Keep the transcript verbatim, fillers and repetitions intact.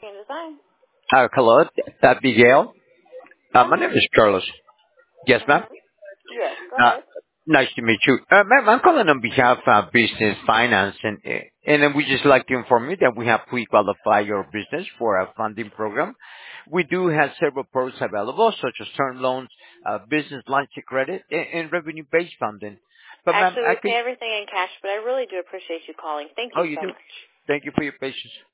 and Design. Uh, hello, Abigail. Uh, my Uh-huh. name is Carlos. Yes, ma'am. Mm-hmm. Yes, go Uh, ahead. nice to meet you. Uh, ma'am, I'm calling on behalf of Business Finance, and and then we just like to inform you that we have pre-qualified your business for a funding program. We do have several products available, such as term loans, uh, business lines of credit, and, and revenue-based funding. But ma'am, Actually, I we can. pay everything in cash, but I really do appreciate you calling. Thank Oh, you you so do. much. Thank you for your patience.